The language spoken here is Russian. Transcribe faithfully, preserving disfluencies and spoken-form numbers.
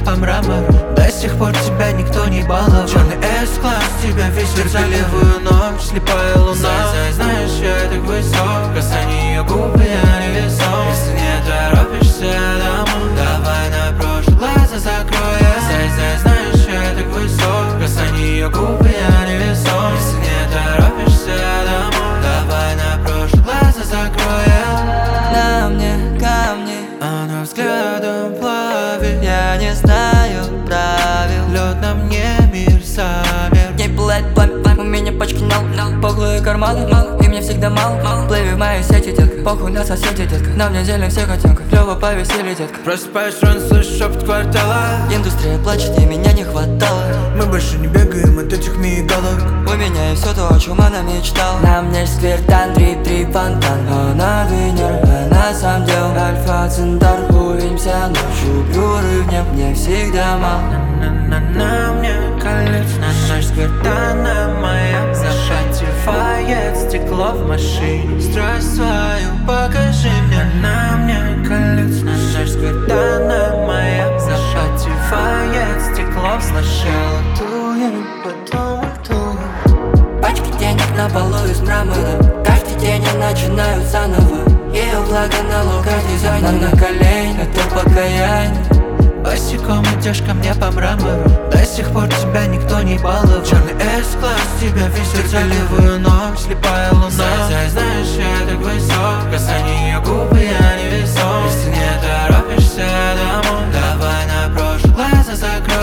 по мрамору. До сих пор тебя никто не баловал. Черный S-класс, тебя весит за левую ночь. Слепая луна, зай, знаешь, я так высок. Касание ее губы, я не весом. Если не торопишься домой, давай на прошлое глаза закроем. Зай, зай, знаешь, я так высок. Касание ее губы, я не весом. Если не торопишься домой, давай на прошлое глаза закроем. На мне камни, Она взглядом плавит. я не знаю правил. Лед на мне мир замер. Не пылает пламя, пламя, у меня пачки нал, нал. Пухлые карманы, мало, и мне всегда мало, мало. Плыви в моей сети, детка, похуй на соседей, детка. Нам не делим всех оттенков, клёво повесели, детка. Просыпаюсь рано, слышу шепот квартала. Индустрия плачет, и меня не хватало. Мы больше не бегаем от этих мигалок. У меня есть все то, о чем она мечтала. На мне сквертан, трип-трип, фонтан. Она Венера, она сам дел. Альфа, Центар, увидимся ночью. Бюры в небо мне всегда мало. На мне колется наш сквертана моя. Запотевает стекло в машине. Страсть свою покажи мне. На мне колется наш сквертана моя. Запотевает стекло в сначала туем, потом ртуем. Пачки денег на полу из мрамора. Каждый день я начинаю заново. Ее влага на луках дизайна. На коленях, это покаяние. Босиком идешь ко мне по мрамору. До сих пор тебя никто не баловал. Черный S-класс, тебя весит за левую ночь. Слепая луна, зай, знаешь, я так высок. Касание ее губы, я не весом. Если не торопишься домой, давай на прошлое глаза закрой.